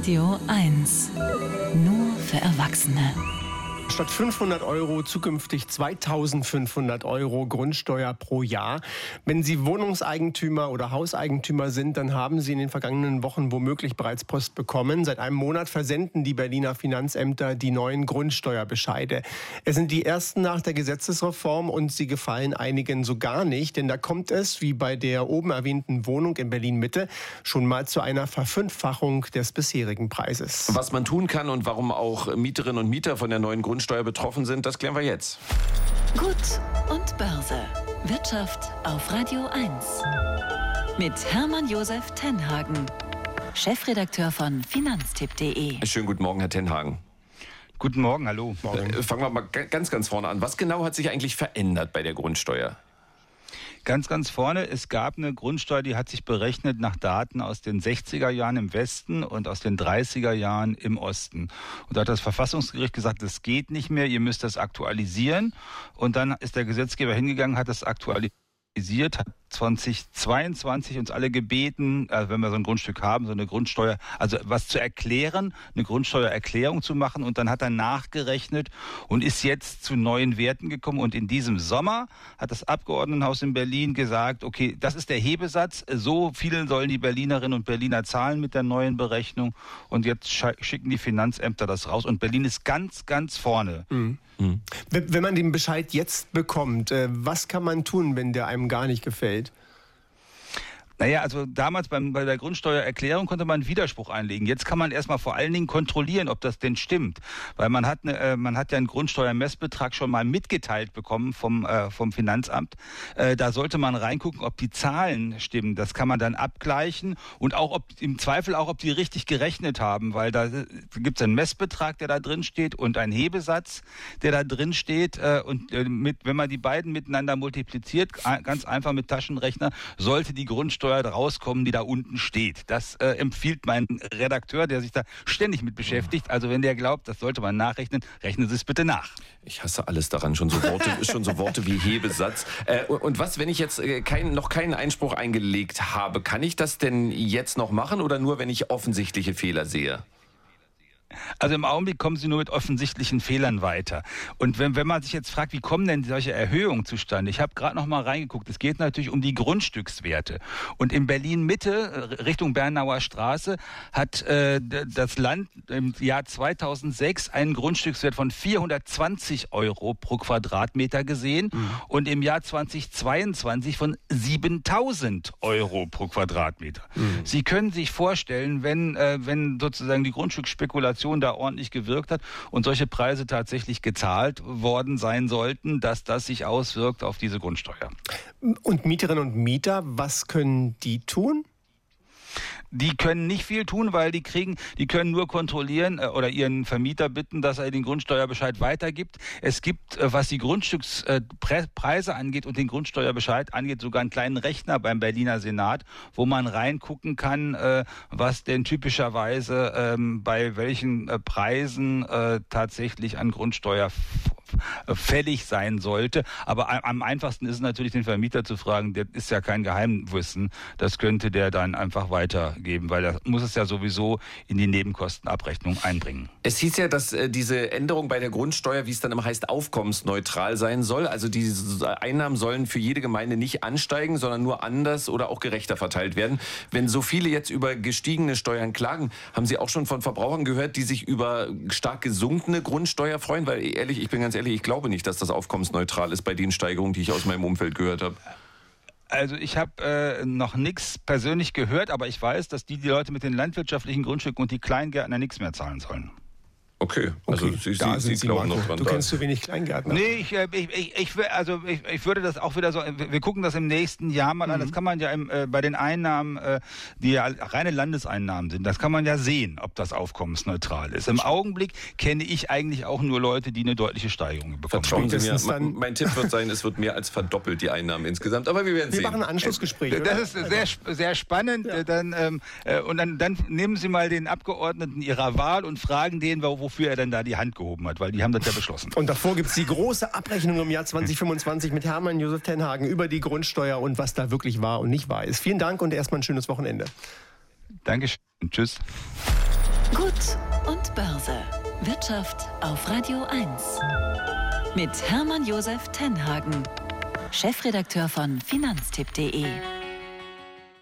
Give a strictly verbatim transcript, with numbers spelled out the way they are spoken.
Radio eins. Nur für Erwachsene. Statt fünfhundert Euro zukünftig zweitausendfünfhundert Euro Grundsteuer pro Jahr. Wenn Sie Wohnungseigentümer oder Hauseigentümer sind, dann haben Sie in den vergangenen Wochen womöglich bereits Post bekommen. Seit einem Monat versenden die Berliner Finanzämter die neuen Grundsteuerbescheide. Es sind die ersten nach der Gesetzesreform und sie gefallen einigen so gar nicht. Denn da kommt es, wie bei der oben erwähnten Wohnung in Berlin-Mitte, schon mal zu einer Verfünffachung des bisherigen Preises. Was man tun kann und warum auch Mieterinnen und Mieter von der neuen Grundsteuer Grundsteuer betroffen sind, das klären wir jetzt. Gut und Börse. Wirtschaft auf Radio eins. Mit Hermann Josef Tenhagen, Chefredakteur von finanztipp punkt de. Schönen guten Morgen, Herr Tenhagen. Guten Morgen, hallo. Morgen. Äh, fangen wir mal ganz, ganz vorne an. Was genau hat sich eigentlich verändert bei der Grundsteuer? Ganz, ganz vorne, es gab eine Grundsteuer, die hat sich berechnet nach Daten aus den sechziger Jahren im Westen und aus den dreißiger Jahren im Osten. Und da hat das Verfassungsgericht gesagt, das geht nicht mehr, ihr müsst das aktualisieren. Und dann ist der Gesetzgeber hingegangen, hat das aktualisiert, hat zweitausendzweiundzwanzig uns alle gebeten, also wenn wir so ein Grundstück haben, so eine Grundsteuer, also was zu erklären, eine Grundsteuererklärung zu machen, und dann hat er nachgerechnet und ist jetzt zu neuen Werten gekommen, und in diesem Sommer hat das Abgeordnetenhaus in Berlin gesagt, okay, das ist der Hebesatz, so viel sollen die Berlinerinnen und Berliner zahlen mit der neuen Berechnung, und jetzt schicken die Finanzämter das raus und Berlin ist ganz, ganz vorne. Mhm. Mhm. Wenn man den Bescheid jetzt bekommt, was kann man tun, wenn der einem gar nicht gefällt? Naja, also damals beim, bei der Grundsteuererklärung konnte man einen Widerspruch einlegen. Jetzt kann man erstmal vor allen Dingen kontrollieren, ob das denn stimmt. Weil man hat, eine, äh, man hat ja einen Grundsteuermessbetrag schon mal mitgeteilt bekommen vom, äh, vom Finanzamt. Äh, da sollte man reingucken, ob die Zahlen stimmen. Das kann man dann abgleichen, und auch ob im Zweifel auch, ob die richtig gerechnet haben. Weil da gibt es einen Messbetrag, der da drin steht, und einen Hebesatz, der da drin steht. Äh, und äh, mit, wenn man die beiden miteinander multipliziert, ganz einfach mit Taschenrechner, sollte die Grundsteuer rauskommen, die da unten steht. Das äh, empfiehlt mein Redakteur, der sich da ständig mit beschäftigt. Also wenn der glaubt, das sollte man nachrechnen, rechnen Sie es bitte nach. Ich hasse alles daran, schon so Worte, schon so Worte wie Hebesatz. Äh, und was, wenn ich jetzt äh, kein, noch keinen Einspruch eingelegt habe, kann ich das denn jetzt noch machen oder nur, wenn ich offensichtliche Fehler sehe? Also im Augenblick kommen sie nur mit offensichtlichen Fehlern weiter. Und wenn, wenn man sich jetzt fragt, wie kommen denn solche Erhöhungen zustande? Ich habe gerade noch mal reingeguckt. Es geht natürlich um die Grundstückswerte. Und in Berlin-Mitte, Richtung Bernauer Straße, hat äh, das Land im Jahr zweitausendsechs einen Grundstückswert von vierhundertzwanzig Euro pro Quadratmeter gesehen, mhm. und im Jahr zweitausendzweiundzwanzig von siebentausend Euro pro Quadratmeter. Mhm. Sie können sich vorstellen, wenn, äh, wenn sozusagen die Grundstücksspekulation da ordentlich gewirkt hat und solche Preise tatsächlich gezahlt worden sein sollten, dass das sich auswirkt auf diese Grundsteuer. Und Mieterinnen und Mieter, was können die tun? Die können nicht viel tun, weil die kriegen, die können nur kontrollieren äh, oder ihren Vermieter bitten, dass er den Grundsteuerbescheid weitergibt. Es gibt, äh, was die Grundstückspreise äh, angeht und den Grundsteuerbescheid angeht, sogar einen kleinen Rechner beim Berliner Senat, wo man reingucken kann, äh, was denn typischerweise ähm, bei welchen äh, Preisen äh, tatsächlich an Grundsteuer f- fällig sein sollte. Aber am einfachsten ist es natürlich, den Vermieter zu fragen, der ist ja kein Geheimwissen, das könnte der dann einfach weitergeben, weil er muss es ja sowieso in die Nebenkostenabrechnung einbringen. Es hieß ja, dass äh, diese Änderung bei der Grundsteuer, wie es dann immer heißt, aufkommensneutral sein soll. Also die Einnahmen sollen für jede Gemeinde nicht ansteigen, sondern nur anders oder auch gerechter verteilt werden. Wenn so viele jetzt über gestiegene Steuern klagen, haben Sie auch schon von Verbrauchern gehört, die sich über stark gesunkene Grundsteuer freuen? Weil ehrlich, ich bin ganz ehrlich, ich glaube nicht, dass das aufkommensneutral ist bei den Steigerungen, die ich aus meinem Umfeld gehört habe. Also ich habe äh, noch nichts persönlich gehört, aber ich weiß, dass die, die Leute mit den landwirtschaftlichen Grundstücken und die Kleingärtner nichts mehr zahlen sollen. Okay, also okay, Sie, da Sie, Sie glauben noch dran. Du da. kennst zu wenig Kleingärtner. Nee, ich, ich, ich, ich, also ich, ich würde das auch wieder so, wir gucken das im nächsten Jahr mal an, das kann man ja im, äh, bei den Einnahmen, äh, die ja reine Landeseinnahmen sind, das kann man ja sehen, ob das aufkommensneutral ist. Im Augenblick kenne ich eigentlich auch nur Leute, die eine deutliche Steigerung bekommen. Vertrauen Sie mir, mein, mein Tipp wird sein, es wird mehr als verdoppelt, die Einnahmen insgesamt, aber wir werden wir sehen. Wir machen ein Anschlussgespräch, oder? Das ist sehr, sehr spannend. Ja. Dann, ähm, äh, und dann, dann nehmen Sie mal den Abgeordneten Ihrer Wahl und fragen den, wofür er denn da die Hand gehoben hat, weil die haben das ja beschlossen. Und davor gibt es die große Abrechnung im Jahr zwanzig fünfundzwanzig mit Hermann Josef Tenhagen über die Grundsteuer und was da wirklich wahr und nicht wahr ist. Vielen Dank und erstmal ein schönes Wochenende. Dankeschön. Tschüss. Gut und Börse. Wirtschaft auf Radio eins. Mit Hermann Josef Tenhagen, Chefredakteur von finanztipp punkt de.